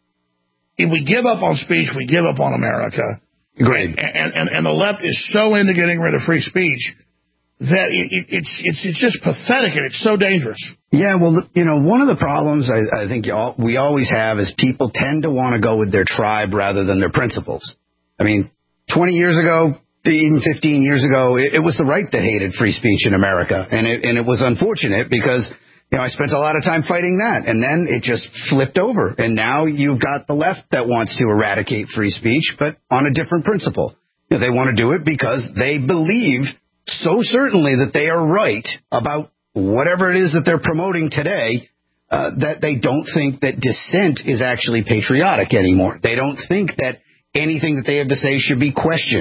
if we give up on speech, we give up on America. Great. And the left is so into getting rid of free speech that it's just pathetic and it's so dangerous. Yeah, well, one of the problems I think we always have is people tend to want to go with their tribe rather than their principles. I mean, 20 years ago, even 15 years ago, it was the right that hated free speech in America. And it was unfortunate because I spent a lot of time fighting that, and then it just flipped over. And now you've got the left that wants to eradicate free speech, but on a different principle. They want to do it because they believe so certainly that they are right about whatever it is that they're promoting today, that they don't think that dissent is actually patriotic anymore. They don't think that anything that they have to say should be questioned.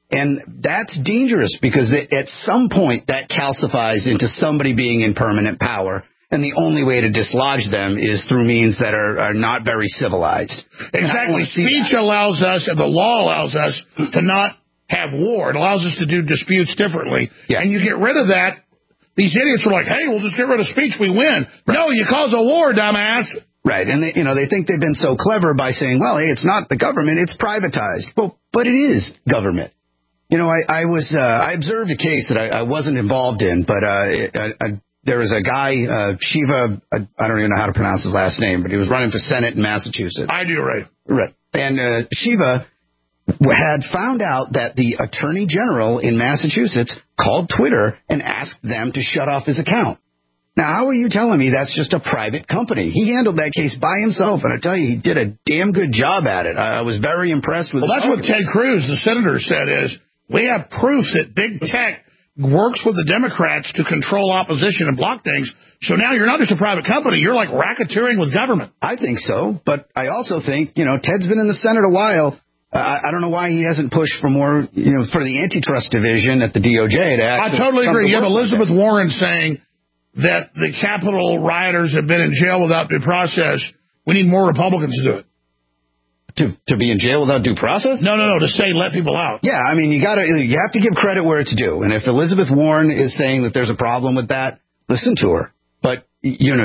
And that's dangerous because at some point that calcifies into somebody being in permanent power. And the only way to dislodge them is through means that are not very civilized. Exactly. Speech allows us, and the law allows us, to not have war. It allows us to do disputes differently. Yeah. And you get rid of that. These idiots are like, hey, we'll just get rid of speech, we win. Right. No, you cause a war, dumbass. Right. And they think they've been so clever by saying, well, hey, it's not the government, it's privatized. Well, but it is government. I observed a case that I wasn't involved in, but there was a guy, Shiva, I don't even know how to pronounce his last name, but he was running for Senate in Massachusetts. I do, right. Right. And Shiva had found out that the Attorney General in Massachusetts called Twitter and asked them to shut off his account. Now, how are you telling me that's just a private company? He handled that case by himself, and I tell you, he did a damn good job at it. I was very impressed with Well, that's what Ted Cruz, the senator, said is, we have proof that big tech works with the Democrats to control opposition and block things. So now you're not just a private company. You're like racketeering with government. I think so. But I also think, Ted's been in the Senate a while. I don't know why he hasn't pushed for more, for the antitrust division at the DOJ. I totally agree. You have Elizabeth Warren saying that the Capitol rioters have been in jail without due process. We need more Republicans to do it. To be in jail without due process? No, to say let people out. Yeah, I mean, you have to give credit where it's due. And if Elizabeth Warren is saying that there's a problem with that, listen to her. But, you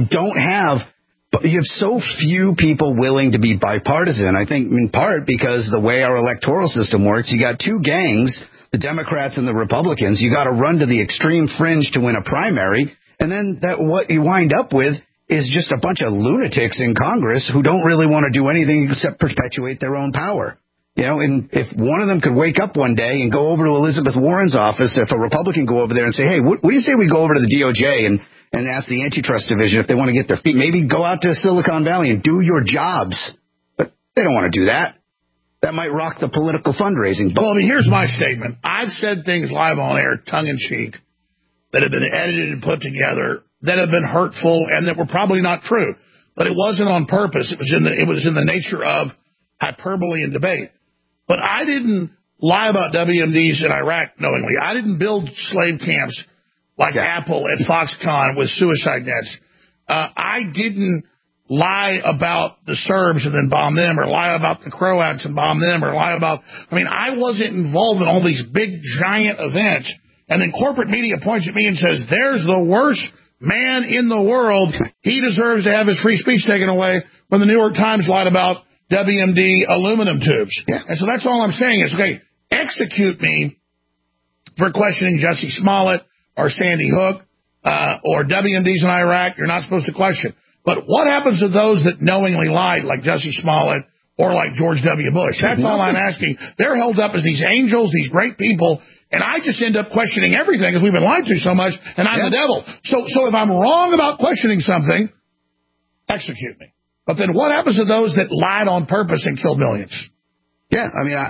have so few people willing to be bipartisan. I think in part because the way our electoral system works, you got two gangs, the Democrats and the Republicans. You got to run to the extreme fringe to win a primary. And then what you wind up with is just a bunch of lunatics in Congress who don't really want to do anything except perpetuate their own power. And if one of them could wake up one day and go over to Elizabeth Warren's office, if a Republican go over there and say, hey, what do you say we go over to the DOJ and ask the antitrust division if they want to get their feet, maybe go out to Silicon Valley and do your jobs. But they don't want to do that. That might rock the political fundraising. Well, here's my statement. I've said things live on air, tongue-in-cheek, that have been edited and put together that have been hurtful and that were probably not true. But it wasn't on purpose. It was in the nature of hyperbole and debate. But I didn't lie about WMDs in Iraq knowingly. I didn't build slave camps like Apple at Foxconn with suicide nets. I didn't lie about the Serbs and then bomb them, or lie about the Croats and bomb them, or lie about... I wasn't involved in all these big, giant events. And then corporate media points at me and says, there's the worst man in the world. He deserves to have his free speech taken away, when the New York Times lied about WMD aluminum tubes. Yeah. And so that's all I'm saying is, okay, execute me for questioning Jussie Smollett or Sandy Hook or WMDs in Iraq. You're not supposed to question. But what happens to those that knowingly lied, like Jussie Smollett or like George W. Bush? That's all I'm asking. They're held up as these angels, these great people, and I just end up questioning everything because we've been lied to so much, and I'm the devil. So if I'm wrong about questioning something, execute me. But then what happens to those that lied on purpose and killed millions? Yeah,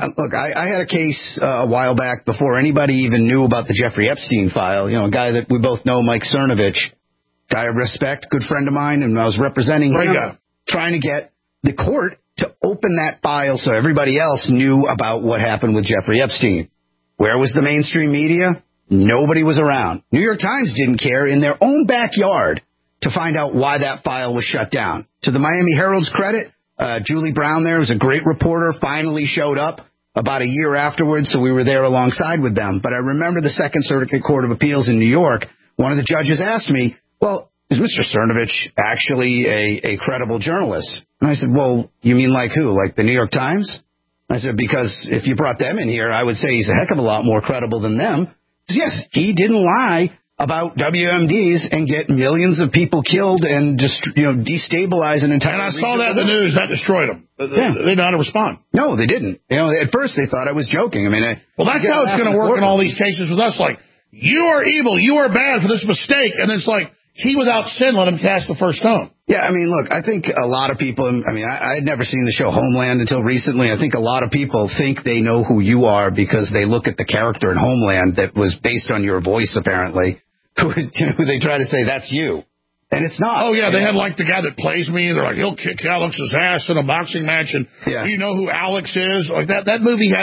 I had a case a while back before anybody even knew about the Jeffrey Epstein file. A guy that we both know, Mike Cernovich, guy of respect, good friend of mine, and I was representing him, trying to get the court to open that file so everybody else knew about what happened with Jeffrey Epstein. Where was the mainstream media? Nobody was around. New York Times didn't care in their own backyard to find out why that file was shut down. To the Miami Herald's credit, Julie Brown there was a great reporter, finally showed up about a year afterwards, so we were there alongside with them. But I remember the Second Circuit Court of Appeals in New York, one of the judges asked me, well, is Mr. Cernovich actually a credible journalist? And I said, well, you mean like who? Like the New York Times? I said, because if you brought them in here, I would say he's a heck of a lot more credible than them. Because, yes, he didn't lie about WMDs and get millions of people killed and destabilize an entire... And I saw that in the news. That destroyed them. Yeah. They didn't know how to respond. No, they didn't. At first they thought I was joking. Well, that's how it's going to work in all these cases with us. Like, you are evil, you are bad for this mistake. And it's like, he without sin, let him cast the first stone. Yeah, look, I think a lot of people, I had never seen the show Homeland until recently. I think a lot of people think they know who you are because they look at the character in Homeland that was based on your voice, apparently, who they try to say that's you. And it's not. Oh, yeah, they had like the guy that plays me. They're like, he'll kick Alex's ass in a boxing match. And do you know who Alex is? Like that movie has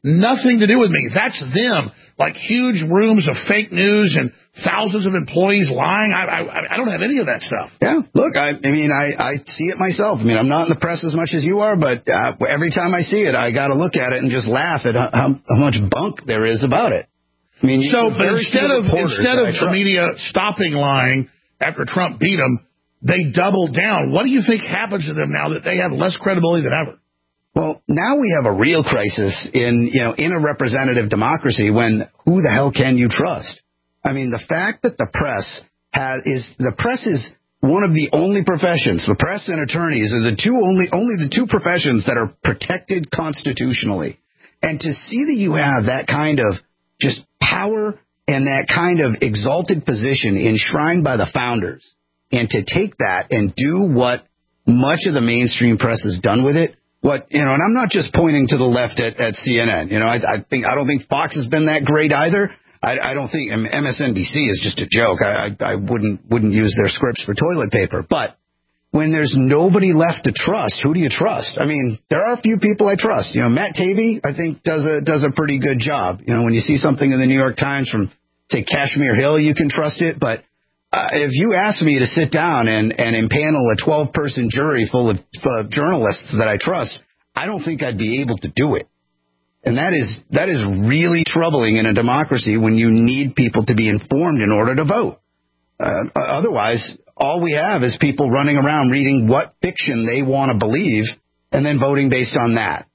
nothing to do with me. That's them. Like huge rooms of fake news and thousands of employees lying. I don't have any of that stuff. Yeah, look, I mean, I see it myself. I mean, I'm not in the press as much as you are, but every time I see it, I got to look at it and just laugh at how much bunk there is about it. I mean, but instead of the media stopping lying after Trump beat them, they doubled down. What do you think happens to them now that they have less credibility than ever? Well, now we have a real crisis in a representative democracy when who the hell can you trust? I mean, the fact that the press is one of the only professions, the press and attorneys are only the two professions that are protected constitutionally. And to see that you have that kind of just power and that kind of exalted position enshrined by the founders, and to take that and do what much of the mainstream press has done with it, and I'm not just pointing to the left at CNN. I don't think Fox has been that great either. I don't think MSNBC is just a joke. I wouldn't use their scripts for toilet paper. But when there's nobody left to trust, who do you trust? I mean, there are a few people I trust. Matt Taibbi, I think, does a pretty good job. When you see something in the New York Times from, say, Kashmir Hill, you can trust it. But if you ask me to sit down and impanel a 12-person jury full of journalists that I trust, I don't think I'd be able to do it. And that is really troubling in a democracy when you need people to be informed in order to vote. Otherwise, all we have is people running around reading what fiction they want to believe and then voting based on that.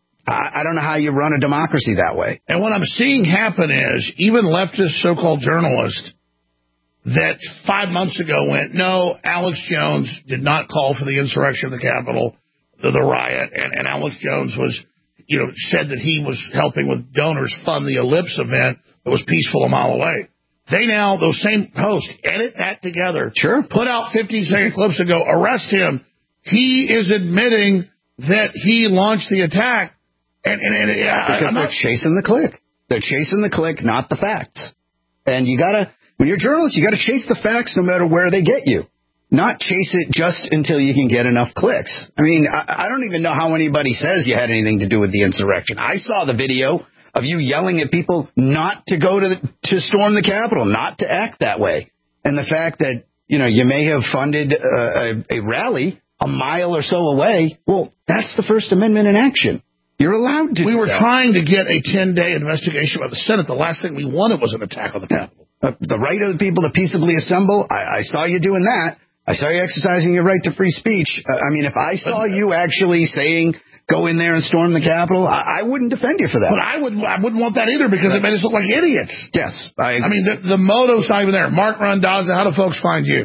I don't know how you run a democracy that way. And what I'm seeing happen is even leftist so-called journalists that 5 months ago went, no, Alex Jones did not call for the insurrection of the Capitol, the riot, and Alex Jones was, said that he was helping with donors fund the Ellipse event that was peaceful a mile away. They now, those same hosts, edit that together. Sure. Put out 15-second clips and go, arrest him. He is admitting that he launched the attack. Because they're chasing the click. They're chasing the click, not the facts. And when you're a journalist, you got to chase the facts no matter where they get you. Not chase it just until you can get enough clicks. I mean, I don't even know how anybody says you had anything to do with the insurrection. I saw the video of you yelling at people not to go to storm the Capitol, not to act that way. And the fact that, you may have funded a rally a mile or so away, well, that's the First Amendment in action. You're allowed to. We were trying to get a 10-day investigation by the Senate. The last thing we wanted was an attack on the Capitol. The right of the people to peaceably assemble, I saw you doing that. I saw you exercising your right to free speech. I mean, if I saw you actually saying, go in there and storm the Capitol, I wouldn't defend you for that. But I wouldn't want that either because it made us look like idiots. Yes. I mean, the moto's not even there. Mark Randazza, how do folks find you?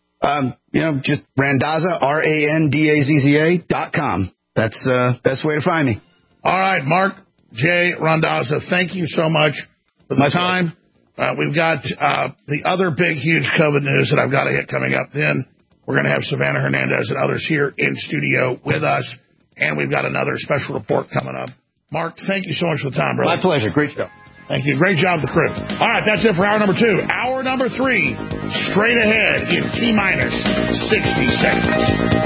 Just Randazza, RANDAZZA.com. That's the best way to find me. All right, Mark J. Randazza, thank you so much for the time. We've got the other big, huge COVID news that I've got to hit coming up. Then we're going to have Savannah Hernandez and others here in studio with us. And we've got another special report coming up. Mark, thank you so much for the time, brother. My pleasure. Great show. Thank you. Great job, the crew. All right, that's it for hour number 2. Hour number 3, straight ahead in T-minus 60 seconds.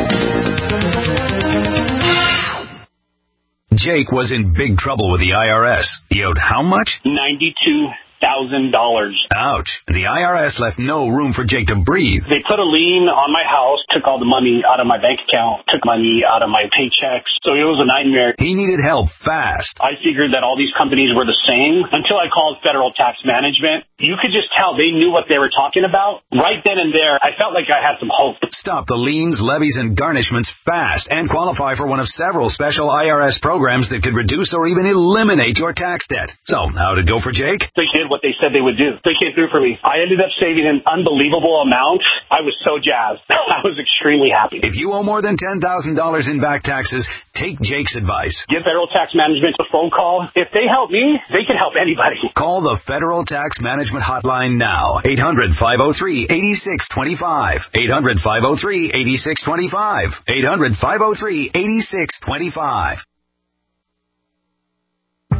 Jake was in big trouble with the IRS. He owed how much? $92,000. Ouch. The IRS left no room for Jake to breathe. They put a lien on my house, took all the money out of my bank account, took money out of my paychecks. So it was a nightmare. He needed help fast. I figured that all these companies were the same until I called Federal Tax Management. You could just tell they knew what they were talking about. Right then and there, I felt like I had some hope. Stop the liens, levies, and garnishments fast and qualify for one of several special IRS programs that could reduce or even eliminate your tax debt. So, how'd it go for Jake? They did what they said they would do. They came through for me. I ended up saving an unbelievable amount. I was so jazzed. I was extremely happy. If you owe more than $10,000 in back taxes, take Jake's advice. Give Federal Tax Management a phone call. If they help me, they can help anybody. Call the Federal Tax Management Hotline now. 800-503-8625. 800-503-8625. 800-503-8625.